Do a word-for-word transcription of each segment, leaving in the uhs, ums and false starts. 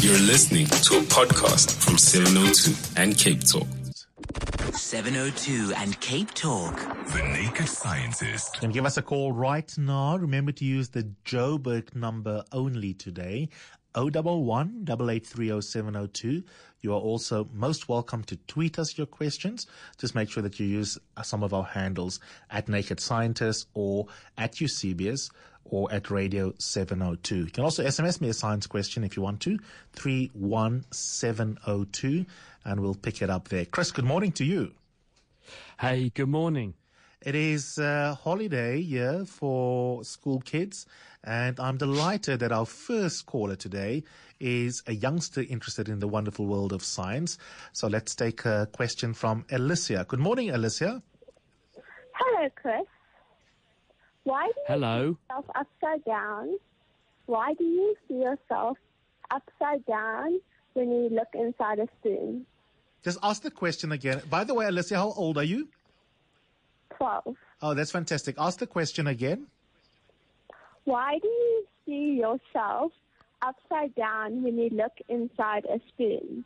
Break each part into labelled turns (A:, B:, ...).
A: You're listening to a podcast from seven oh two and Cape Talk.
B: seven oh two and Cape Talk.
A: The Naked Scientist.
C: You can give us a call right now. Remember to use the Joburg number only today. oh one one, eight eight three oh seven oh two. You are also most welcome to tweet us your questions. Just make sure that you use some of our handles at Naked Scientist or at Eusebius or at Radio seven oh two. You can also S M S me a science question if you want to, three one seven oh two, and we'll pick it up there. Chris, good morning to you.
D: Hey, good morning.
C: It is a holiday year for school kids, and I'm delighted that our first caller today is a youngster interested in the wonderful world of science. So let's take a question from Alicia. Good morning, Alicia.
E: Hello, Chris. Why do you
D: Hello.
E: see yourself upside down? Why do you see yourself upside down when you look inside a spoon?
C: Just ask the question again. By the way, Alicia, how old are you?
E: twelve.
C: Oh, that's fantastic. Ask the question again.
E: Why do you see yourself upside down when you look inside a spoon?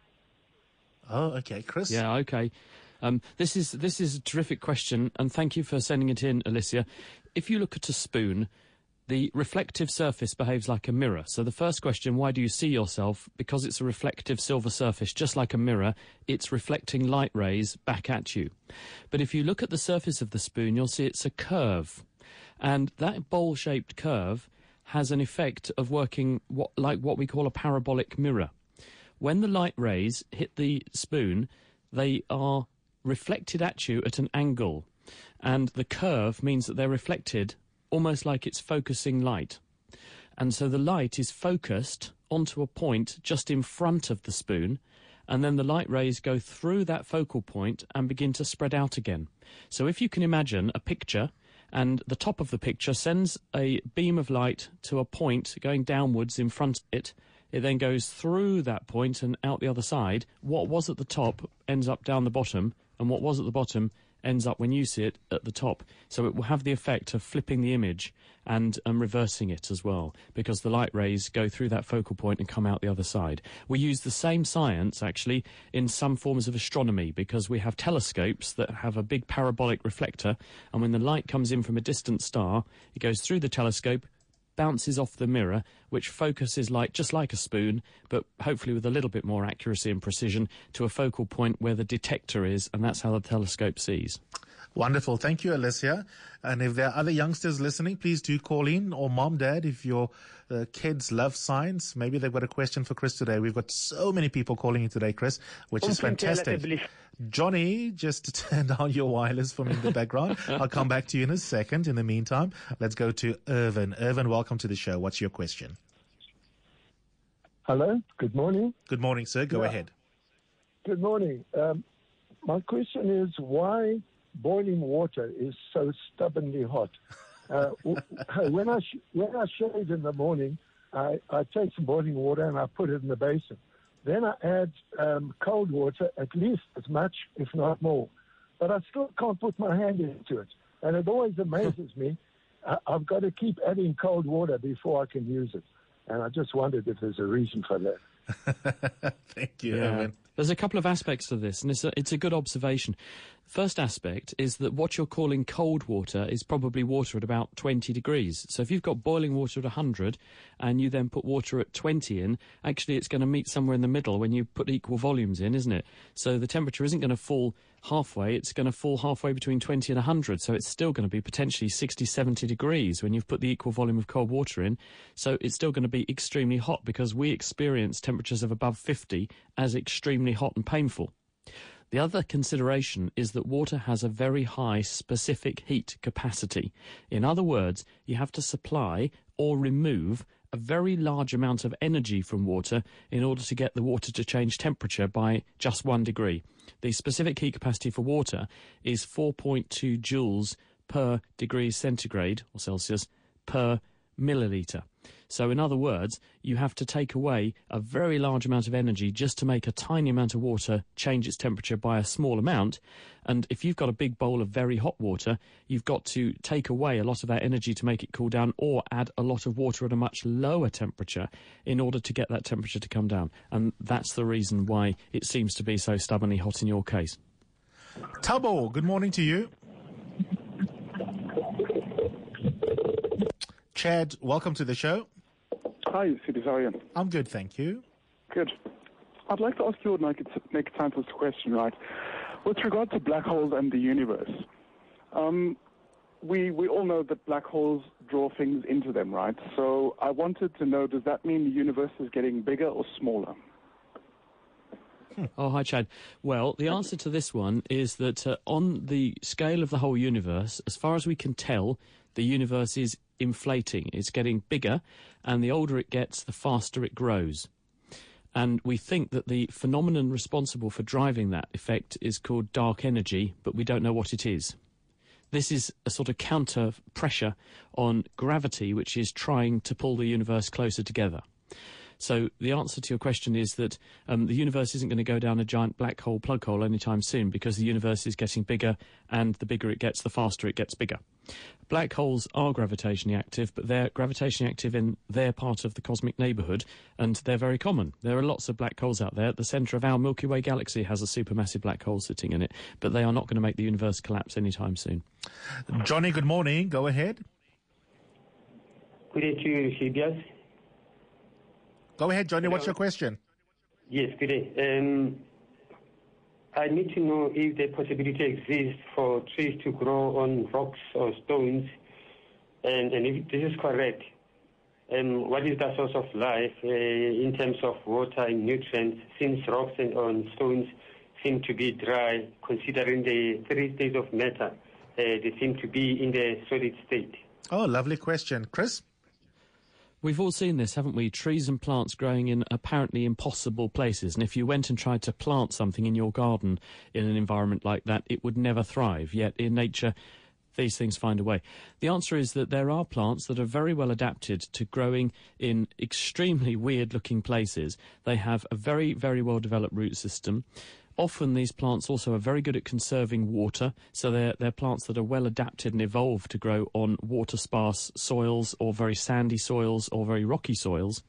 C: Oh, okay. Chris?
D: Yeah, okay. Um, this is this is a terrific question, and thank you for sending it in, Alicia. If you look at a spoon, the reflective surface behaves like a mirror. So the first question, why do you see yourself? Because it's a reflective silver surface, just like a mirror, it's reflecting light rays back at you. But if you look at the surface of the spoon, you'll see it's a curve. And that bowl-shaped curve has an effect of working what, like what we call a parabolic mirror. When the light rays hit the spoon, they are reflected at you at an angle. And the curve means that they're reflected almost like it's focusing light. And so the light is focused onto a point just in front of the spoon, and then the light rays go through that focal point and begin to spread out again. So if you can imagine a picture, and the top of the picture sends a beam of light to a point going downwards in front of it, it then goes through that point and out the other side. What was at the top ends up down the bottom, and what was at the bottom ends up, when you see it, at the top. So it will have the effect of flipping the image and um, reversing it as well, because the light rays go through that focal point and come out the other side. We use the same science, actually, in some forms of astronomy, because we have telescopes that have a big parabolic reflector, and when the light comes in from a distant star, it goes through the telescope, bounces off the mirror, which focuses light just like a spoon, but hopefully with a little bit more accuracy and precision, to a focal point where the detector is, and that's how the telescope sees.
C: Wonderful. Thank you, Alicia. And if there are other youngsters listening, please do call in, or mom, dad, if your uh, kids love science. Maybe they've got a question for Chris today. We've got so many people calling in today, Chris, which is fantastic. Johnny, just turn down your wireless for me in the background. I'll come back to you in a second. In the meantime, let's go to Irvin. Irvin, welcome to the show. What's your question?
F: Hello. Good morning.
C: Good morning, sir. Go
F: yeah.
C: ahead.
F: Good morning. Um, my question is, why boiling water is so stubbornly hot? Uh, when I sh- when I shave in the morning, I, I take some boiling water and I put it in the basin. Then I add um, cold water, at least as much, if not more. But I still can't put my hand into it. And it always amazes me. I- I've got to keep adding cold water before I can use it. And I just wondered if there's a reason for that.
C: Thank you,
D: Yeah.
C: Irvin.
D: There's a couple of aspects to this, and it's a, it's a good observation. First aspect is that what you're calling cold water is probably water at about twenty degrees. So if you've got boiling water at one hundred and you then put water at twenty in, actually it's going to meet somewhere in the middle when you put equal volumes in, isn't it? So the temperature isn't going to fall halfway, it's going to fall halfway between twenty and one hundred. So it's still going to be potentially sixty, seventy degrees when you've put the equal volume of cold water in. So it's still going to be extremely hot, because we experience temperatures of above fifty as extremely hot and painful. The other consideration is that water has a very high specific heat capacity. In other words, you have to supply or remove a very large amount of energy from water in order to get the water to change temperature by just one degree. The specific heat capacity for water is four point two joules per degree centigrade or Celsius per milliliter. So in other words, you have to take away a very large amount of energy just to make a tiny amount of water change its temperature by a small amount. And if you've got a big bowl of very hot water, you've got to take away a lot of that energy to make it cool down, or add a lot of water at a much lower temperature in order to get that temperature to come down. And that's the reason why it seems to be so stubbornly hot in your case.
C: Tabo, good morning to you. Chad, welcome to the show.
G: Hi, Sidis, how are you?
C: I'm good, thank you.
G: Good. I'd like to ask you a naked, naked scientist question, right? With regard to black holes and the universe, um, we we all know that black holes draw things into them, right? So I wanted to know, does that mean the universe is getting bigger or smaller?
D: Oh, hi, Chad. Well, the answer to this one is that uh, on the scale of the whole universe, as far as we can tell, the universe is inflating. It's getting bigger, and the older it gets, the faster it grows. And we think that the phenomenon responsible for driving that effect is called dark energy, but we don't know what it is. This is a sort of counter pressure on gravity, which is trying to pull the universe closer together. So the answer to your question is that um, the universe isn't going to go down a giant black hole plug hole anytime soon, because the universe is getting bigger, and the bigger it gets, the faster it gets bigger. Black holes are gravitationally active, but they're gravitationally active in their part of the cosmic neighbourhood, and they're very common. There are lots of black holes out there. The centre of our Milky Way galaxy has a supermassive black hole sitting in it, but they are not going to make the universe collapse anytime soon.
C: Johnny, good morning. Go ahead.
H: Good day to you, Shibias.
C: Go ahead, Johnny.
H: Hello.
C: What's your question?
H: Yes, good day. Um, I need to know if the possibility exists for trees to grow on rocks or stones, and, and if this is correct, um, what is the source of life uh, in terms of water and nutrients, since rocks and on stones seem to be dry, considering the three states of matter, uh, they seem to be in the solid state.
C: Oh, lovely question. Chris?
D: We've all seen this, haven't we? Trees and plants growing in apparently impossible places. And if you went and tried to plant something in your garden in an environment like that, it would never thrive. Yet in nature, these things find a way. The answer is that there are plants that are very well adapted to growing in extremely weird-looking places. They have a very, very well-developed root system. Often these plants also are very good at conserving water, so they're, they're plants that are well adapted and evolved to grow on water-sparse soils or very sandy soils or very rocky soils.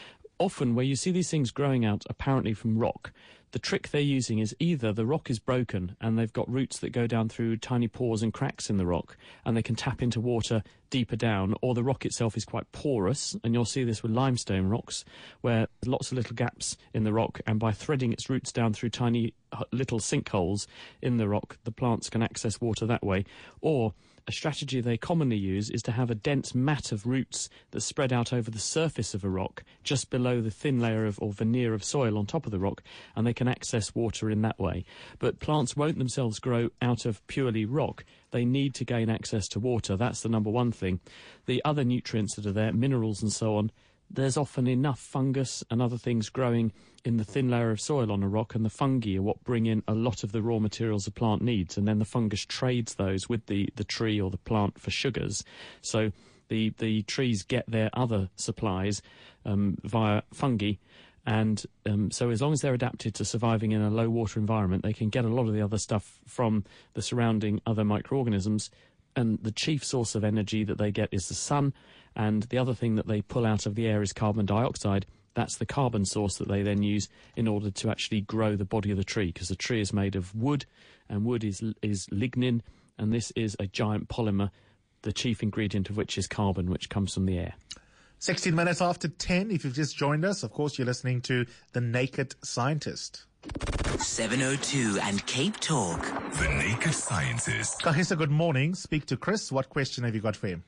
D: Often where you see these things growing out apparently from rock, the trick they're using is either the rock is broken and they've got roots that go down through tiny pores and cracks in the rock and they can tap into water deeper down, or the rock itself is quite porous, and you'll see this with limestone rocks where there's lots of little gaps in the rock, and by threading its roots down through tiny little sinkholes in the rock, the plants can access water that way. Or a strategy they commonly use is to have a dense mat of roots that spread out over the surface of a rock, just below the thin layer of or veneer of soil on top of the rock, and they can access water in that way. But plants won't themselves grow out of purely rock. They need to gain access to water. That's the number one thing. The other nutrients that are there, minerals and so on, there's often enough fungus and other things growing in the thin layer of soil on a rock, and the fungi are what bring in a lot of the raw materials the plant needs, and then the fungus trades those with the, the tree or the plant for sugars. So the, the trees get their other supplies um, via fungi, and um, so as long as they're adapted to surviving in a low water environment, they can get a lot of the other stuff from the surrounding other microorganisms. And the chief source of energy that they get is the sun, and the other thing that they pull out of the air is carbon dioxide. That's the carbon source that they then use in order to actually grow the body of the tree, because the tree is made of wood, and wood is is lignin, and this is a giant polymer, the chief ingredient of which is carbon, which comes from the air.
C: sixteen minutes after ten, if you've just joined us, of course you're listening to The Naked Scientist.
B: seven oh two and Cape Talk.
A: The Naked Scientist.
C: Kahisa, good morning. Speak to Chris. What question have you got for him?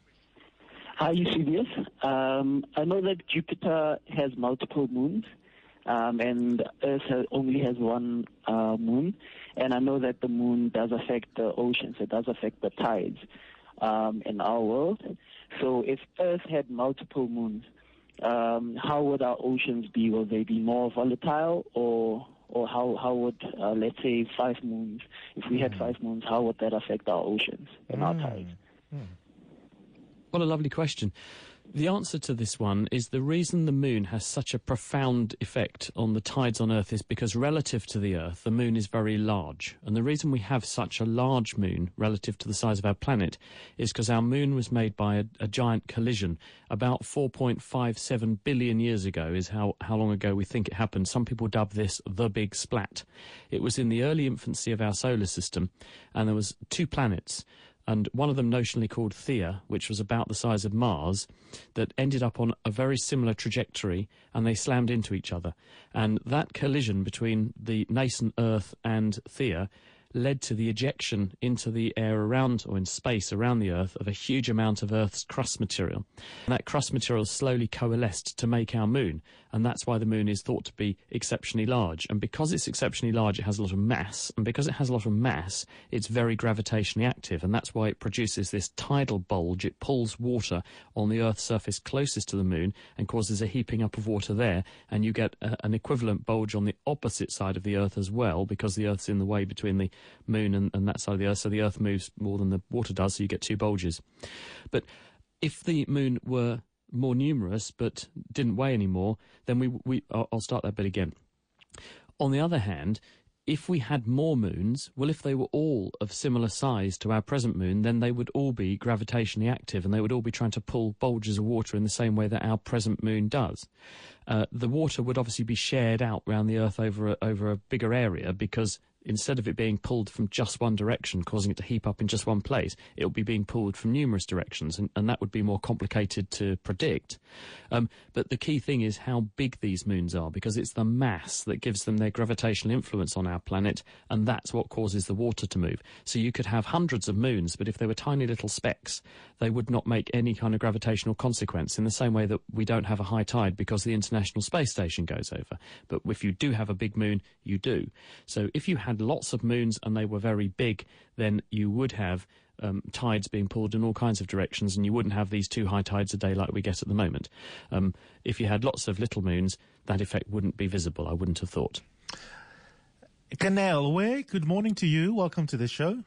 I: Hi, Eusebius. Um, I know that Jupiter has multiple moons, um, and Earth has, only has one uh, moon. And I know that the moon does affect the oceans. It does affect the tides um, in our world. So if Earth had multiple moons, um, how would our oceans be? Will they be more volatile, or or how, how would, uh, let's say, five moons, if we had five moons, how would that affect our oceans and our tides?
D: What a lovely question. The answer to this one is the reason the moon has such a profound effect on the tides on Earth is because relative to the Earth, the moon is very large. And the reason we have such a large moon relative to the size of our planet is because our moon was made by a, a giant collision about four point five seven billion years ago is how, how long ago we think it happened. Some people dub this the Big Splat. It was in the early infancy of our solar system, and there was two planets, and one of them notionally called Theia, which was about the size of Mars, that ended up on a very similar trajectory, and they slammed into each other. And that collision between the nascent Earth and Theia led to the ejection into the air around, or in space around the Earth, of a huge amount of Earth's crust material. And that crust material slowly coalesced to make our moon, and that's why the moon is thought to be exceptionally large. And because it's exceptionally large, it has a lot of mass, and because it has a lot of mass, it's very gravitationally active, and that's why it produces this tidal bulge. It pulls water on the Earth's surface closest to the moon and causes a heaping up of water there, and you get a, an equivalent bulge on the opposite side of the Earth as well, because the Earth's in the way between the moon and, and that side of the Earth, so the Earth moves more than the water does, so you get two bulges. But if the moon were more numerous but didn't weigh anymore, then we, we I'll, I'll start that bit again. On the other hand, if we had more moons, well, if they were all of similar size to our present moon, then they would all be gravitationally active, and they would all be trying to pull bulges of water in the same way that our present moon does. Uh, the water would obviously be shared out around the Earth over a, over a bigger area, because instead of it being pulled from just one direction, causing it to heap up in just one place, it will be being pulled from numerous directions, and, and that would be more complicated to predict. Um, but the key thing is how big these moons are, because it's the mass that gives them their gravitational influence on our planet, and that's what causes the water to move. So you could have hundreds of moons, but if they were tiny little specks, they would not make any kind of gravitational consequence, in the same way that we don't have a high tide because the International Space Station goes over. But if you do have a big moon, you do. So if you had lots of moons and they were very big, then you would have um, tides being pulled in all kinds of directions, and you wouldn't have these two high tides a day like we get at the moment. Um, if you had lots of little moons, that effect wouldn't be visible, I wouldn't have thought.
C: Canelwe, good morning to you. Welcome to the show.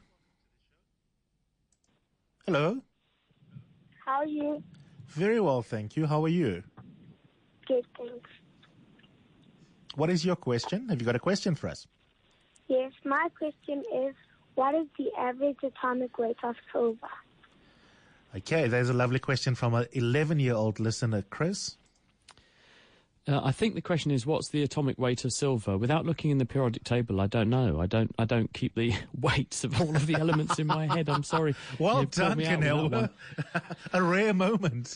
C: Hello.
E: How are you?
C: Very well, thank you. How are you?
E: Good, thanks.
C: What is your question? Have you got a question for us?
E: Yes, my question is, what is the average atomic weight of silver?
C: Okay, there's a lovely question from an eleven-year-old listener, Chris.
D: Uh, I think the question is, what's the atomic weight of silver? Without looking in the periodic table, I don't know. I don't. I don't keep the weights of all of the elements in my head. I'm sorry.
C: Well done, Canelwe. A rare moment.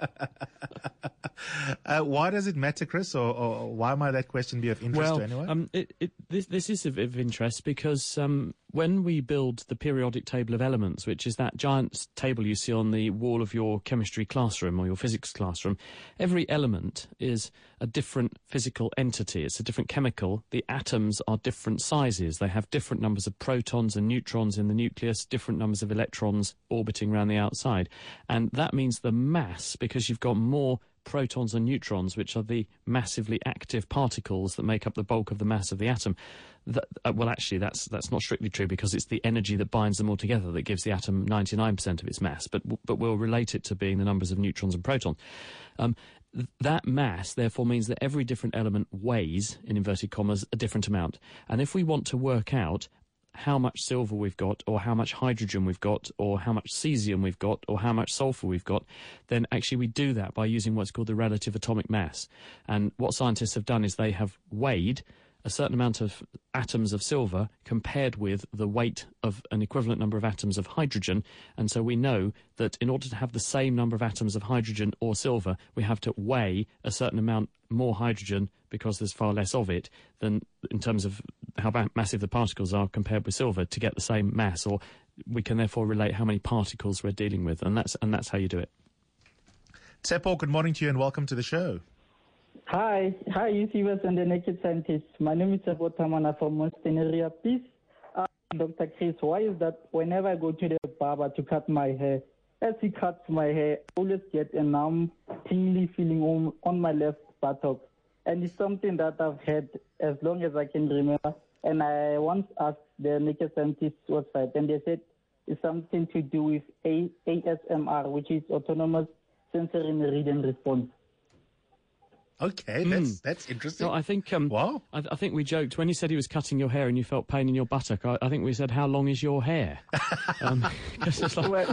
C: uh, why does it matter, Chris, or, or why might that question be of interest
D: well,
C: to anyone?
D: Um, it, it, this, this is of, of interest because um, when we build the periodic table of elements, which is that giant table you see on the wall of your chemistry classroom or your physics classroom, every element is a different physical entity. It's a different chemical. The atoms are different sizes. They have different numbers of protons and neutrons in the nucleus, different numbers of electrons orbiting around the outside. And that means the mass, because you've got more protons and neutrons, which are the massively active particles that make up the bulk of the mass of the atom. That, uh, well, actually, that's that's not strictly true, because it's the energy that binds them all together that gives the atom ninety-nine percent of its mass, but but we'll relate it to being the numbers of neutrons and protons. Um, th that mass, therefore, means that every different element weighs, in inverted commas, a different amount. And if we want to work out how much silver we've got, or how much hydrogen we've got, or how much cesium we've got, or how much sulfur we've got, then actually we do that by using what's called the relative atomic mass. And what scientists have done is they have weighed a certain amount of atoms of silver compared with the weight of an equivalent number of atoms of hydrogen, and so we know that in order to have the same number of atoms of hydrogen or silver, we have to weigh a certain amount more hydrogen, because there's far less of it, than in terms of how massive the particles are compared with silver, to get the same mass, or we can therefore relate how many particles we're dealing with, and that's and that's how you do it.
C: Tsepo, good morning to you and welcome to the show.
J: Hi, hi, you viewers and the naked scientists. My name is Tsepo Tamana from Monstain area. Please, uh, Doctor Chris, why is that whenever I go to the barber to cut my hair, as he cuts my hair, I always get a numb, tingly feeling on, on my left buttock? And it's something that I've had as long as I can remember. And I once asked the naked scientists website, and they said it's something to do with A S M R, which is autonomous sensory meridian response.
C: Okay, that's that's interesting.
D: No, I think um,
C: wow.
D: I, I think we joked when you said he was cutting your hair and you felt pain in your buttock. I, I think we said, "How long is your hair?" um, 'cause it's like,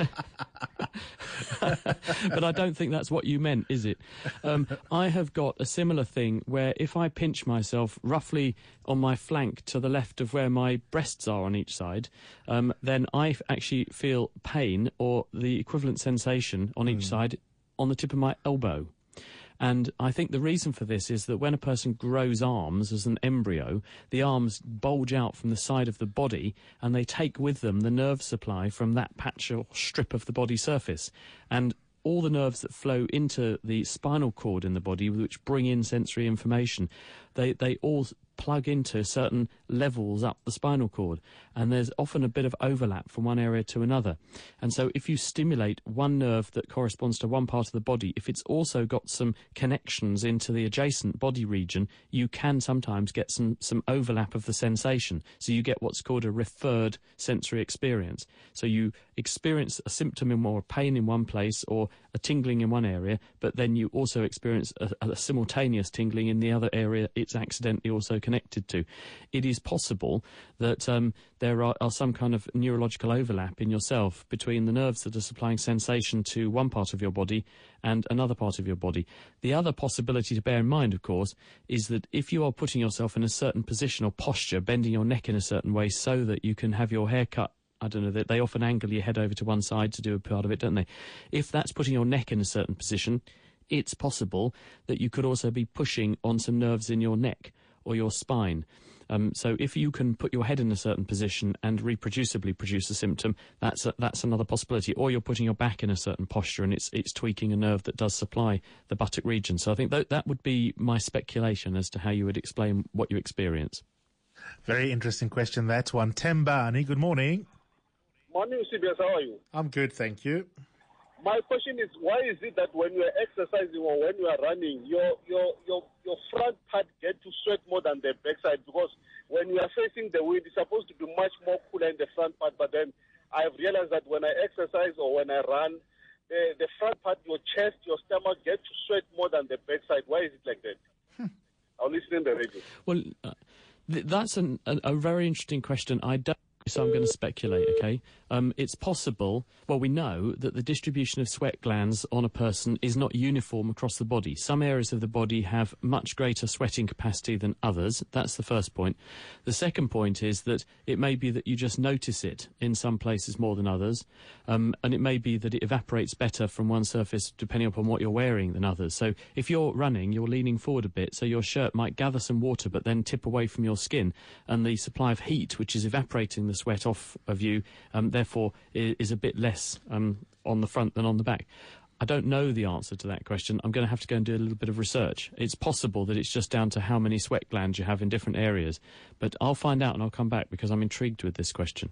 D: but I don't think that's what you meant, is it? Um, I have got a similar thing where if I pinch myself roughly on my flank to the left of where my breasts are on each side, um, then I actually feel pain or the equivalent sensation on each mm. side on the tip of my elbow. And I think the reason for this is that when a person grows arms as an embryo, the arms bulge out from the side of the body and they take with them the nerve supply from that patch or strip of the body surface. And all the nerves that flow into the spinal cord in the body, which bring in sensory information, they, they all plug into certain levels up the spinal cord, and there's often a bit of overlap from one area to another. And so if you stimulate one nerve that corresponds to one part of the body, if it's also got some connections into the adjacent body region, you can sometimes get some, some overlap of the sensation. So you get what's called a referred sensory experience. So you experience a symptom in or pain in one place or a tingling in one area, but then you also experience a, a simultaneous tingling in the other area it's accidentally also connected to. It is possible that um, there are, are some kind of neurological overlap in yourself between the nerves that are supplying sensation to one part of your body and another part of your body. The other possibility to bear in mind, of course, is that if you are putting yourself in a certain position or posture, bending your neck in a certain way so that you can have your hair cut, I don't know, they often angle your head over to one side to do a part of it, don't they? If that's putting your neck in a certain position, it's possible that you could also be pushing on some nerves in your neck or your spine. Um, so if you can put your head in a certain position and reproducibly produce a symptom, that's a, that's another possibility. Or you're putting your back in a certain posture and it's it's tweaking a nerve that does supply the buttock region. So I think that, that would be my speculation as to how you would explain what you experience.
C: Very interesting question, that one. Tembani, good morning.
K: Morning, C B S. How are you?
C: I'm good, thank you.
K: My question is, why is it that when you are exercising or when you are running, your your your your front part get to sweat more than the backside? Because when you are facing the wind, it's supposed to be much more cooler in the front part. But then I have realized that when I exercise or when I run, the the front part, your chest, your stomach get to sweat more than the backside. Why is it like that? Hmm. I'll listen in the radio.
D: Well, uh, th- that's an, a, a very interesting question. I don't. So I'm going to speculate, okay? Um, it's possible, well, we know that the distribution of sweat glands on a person is not uniform across the body. Some areas of the body have much greater sweating capacity than others. That's the first point. The second point is that it may be that you just notice it in some places more than others, um, and it may be that it evaporates better from one surface depending upon what you're wearing than others. So if you're running, you're leaning forward a bit, so your shirt might gather some water but then tip away from your skin, and the supply of heat, which is evaporating the sweat off of you, um, therefore is a bit less um, on the front than on the back. I don't know the answer to that question. I'm going to have to go and do a little bit of research. It's possible that it's just down to how many sweat glands you have in different areas, but I'll find out and I'll come back because I'm intrigued with this question.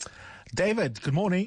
C: David, good morning.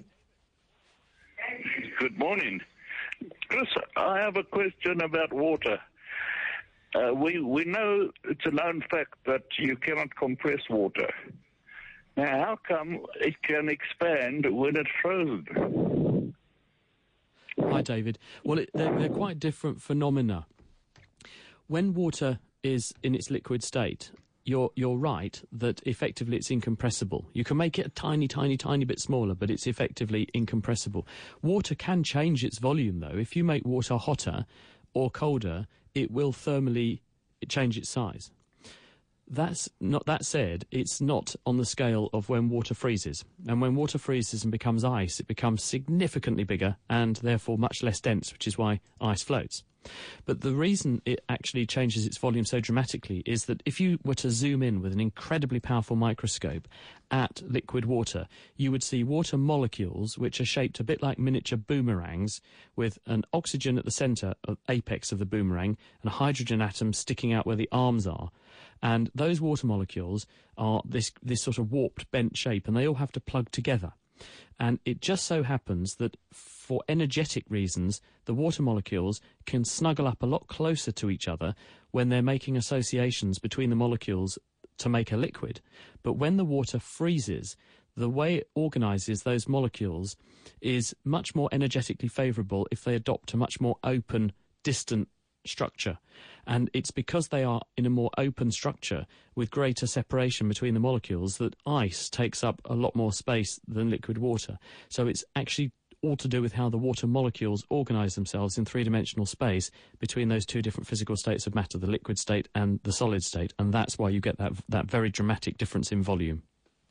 L: Good morning. Chris, I have a question about water. Uh, we, we know it's a known fact that you cannot compress water. Now, how come it can expand when it's frozen?
D: Hi, David. Well, it, they're, they're quite different phenomena. When water is in its liquid state, you're, you're right that effectively it's incompressible. You can make it a tiny, tiny, tiny bit smaller, but it's effectively incompressible. Water can change its volume, though. If you make water hotter or colder, it will thermally change its size. That's not, that said, it's not on the scale of when water freezes. And when water freezes and becomes ice, it becomes significantly bigger and therefore much less dense, which is why ice floats. But the reason it actually changes its volume so dramatically is that if you were to zoom in with an incredibly powerful microscope at liquid water, you would see water molecules which are shaped a bit like miniature boomerangs, with an oxygen at the centre, of apex of the boomerang, and a hydrogen atom sticking out where the arms are. And those water molecules are this, this sort of warped, bent shape, and they all have to plug together. And it just so happens that for energetic reasons, the water molecules can snuggle up a lot closer to each other when they're making associations between the molecules to make a liquid. But when the water freezes, the way it organises those molecules is much more energetically favourable if they adopt a much more open, distant structure. And it's because they are in a more open structure with greater separation between the molecules that ice takes up a lot more space than liquid water. So it's actually all to do with how the water molecules organise themselves in three-dimensional space between those two different physical states of matter, the liquid state and the solid state, and that's why you get that that very dramatic difference in volume.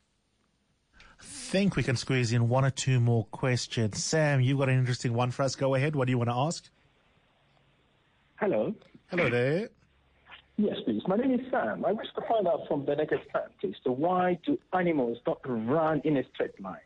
C: I think we can squeeze in one or two more questions. Sam, you've got an interesting one for us. Go ahead. What do you want to ask?
M: Hello.
C: Hello there.
M: Yes, please. My name is Sam. I wish to find out from the naked scientist why do animals not run in a straight line?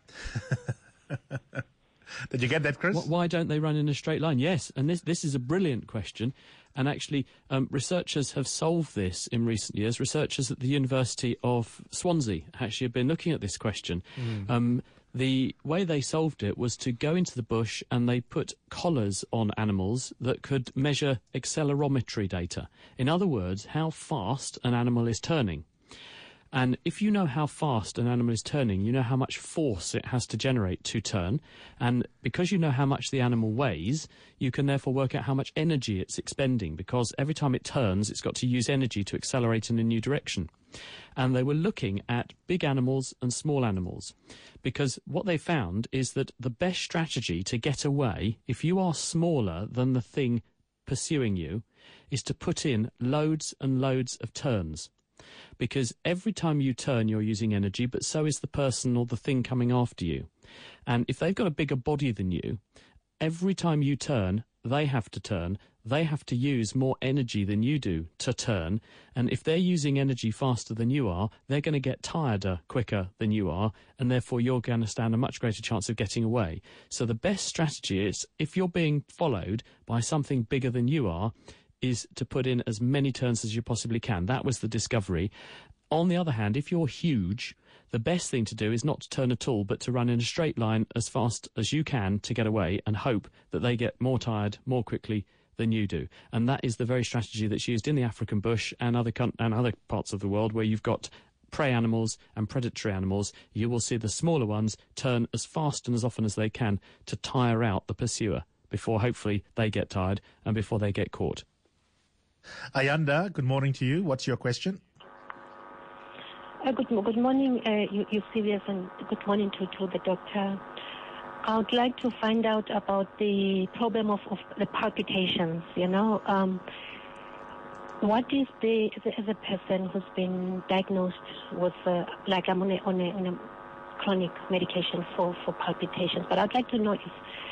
C: Did you get that, Chris?
D: Why don't they run in a straight line? Yes, and this this is a brilliant question. And actually, um, researchers have solved this in recent years. Researchers at the University of Swansea actually have been looking at this question.
N: Mm.
D: Um, the way they solved it was to go into the bush and they put collars on animals that could measure accelerometry data. In other words, how fast an animal is turning. And if you know how fast an animal is turning, you know how much force it has to generate to turn. And because you know how much the animal weighs, you can therefore work out how much energy it's expending, because every time it turns, it's got to use energy to accelerate in a new direction. And they were looking at big animals and small animals, because what they found is that the best strategy to get away, if you are smaller than the thing pursuing you, is to put in loads and loads of turns. Because every time you turn, you're using energy, but so is the person or the thing coming after you. And if they've got a bigger body than you, every time you turn, they have to turn. They have to use more energy than you do to turn. And if they're using energy faster than you are, they're going to get tireder quicker than you are, and therefore you're going to stand a much greater chance of getting away. So the best strategy is, if you're being followed by something bigger than you are, is to put in as many turns as you possibly can. That was the discovery. On the other hand, if you're huge, the best thing to do is not to turn at all, but to run in a straight line as fast as you can to get away and hope that they get more tired more quickly than you do. And that is the very strategy that's used in the African bush and other con- and other parts of the world where you've got prey animals and predatory animals. You will see the smaller ones turn as fast and as often as they can to tire out the pursuer before hopefully they get tired and before they get caught.
C: Ayanda, good morning to you. What's your question?
O: Uh, good, good morning, uh, you, Eusebius, and good morning to, to the doctor. I would like to find out about the problem of, of the palpitations, you know. Um, what is the, as a person who's been diagnosed with, uh, like I'm on a, on, a, on a chronic medication for, for palpitations, but I'd like to know if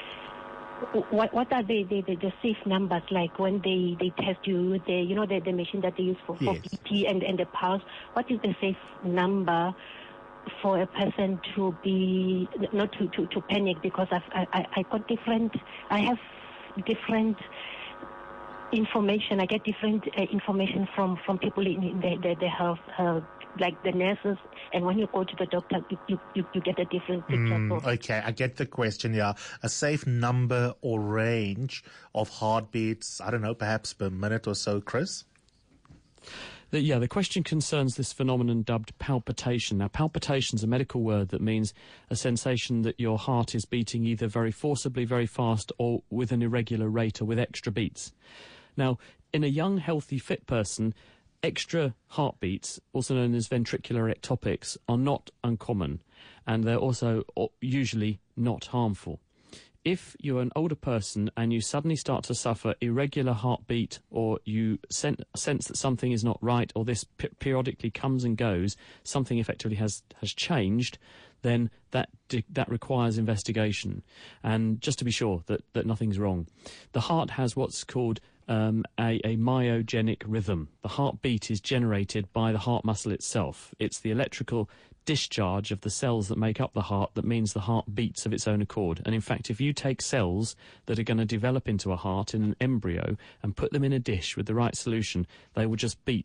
O: What what are the, the, the, the safe numbers, like when they, they test you with the, you know, the, the machine that they use for, for
C: Yes.
O: B P and, and the pulse? What is the safe number for a person to be, not to, to, to panic? Because I've, I, I, I got different, I have different information. I get different uh, information from, from people in, in the, the, the health, uh, like the nurses, and when you go to the doctor, you, you, you get a different picture.
C: Mm,
O: So
C: okay, I get the question, yeah. A safe number or range of heartbeats, I don't know, perhaps per minute or so, Chris?
D: The, yeah, the question concerns this phenomenon dubbed palpitation. Now, palpitation's a medical word that means a sensation that your heart is beating either very forcibly, very fast, or with an irregular rate or with extra beats. Now, in a young, healthy, fit person, extra heartbeats, also known as ventricular ectopics, are not uncommon, and they're also usually not harmful. If you're an older person and you suddenly start to suffer irregular heartbeat, or you sen- sense that something is not right, or this p- periodically comes and goes, something effectively has, has changed, then that di- that requires investigation. And just to be sure that, that nothing's wrong. The heart has what's called Um, a, a myogenic rhythm. The heartbeat is generated by the heart muscle itself. It's the electrical discharge of the cells that make up the heart that means the heart beats of its own accord. And in fact, if you take cells that are going to develop into a heart in an embryo and put them in a dish with the right solution, they will just beat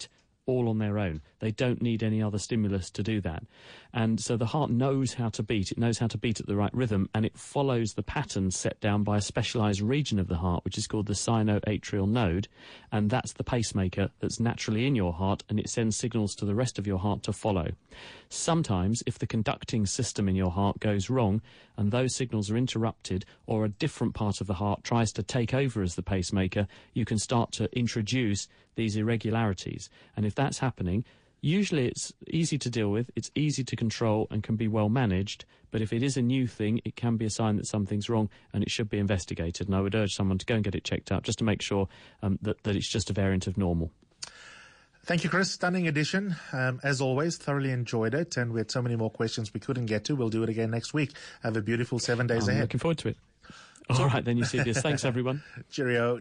D: all on their own. They don't need any other stimulus to do that. And so the heart knows how to beat. It knows how to beat at the right rhythm, and it follows the pattern set down by a specialised region of the heart, which is called the sinoatrial node, and that's the pacemaker that's naturally in your heart, and it sends signals to the rest of your heart to follow. Sometimes, if the conducting system in your heart goes wrong, and those signals are interrupted, or a different part of the heart tries to take over as the pacemaker, you can start to introduce these irregularities. And if that's happening, usually it's easy to deal with, it's easy to control and can be well managed, but if it is a new thing, it can be a sign that something's wrong and it should be investigated. And I would urge someone to go and get it checked out just to make sure um, that, that it's just a variant of normal.
C: Thank you, Chris. Stunning edition. Um, as always, thoroughly enjoyed it. And we had so many more questions we couldn't get to. We'll do it again next week. Have a beautiful seven days
D: I'm
C: ahead.
D: Looking forward to it. All right, then, Eusebius. Thanks, everyone.
C: Cheerio.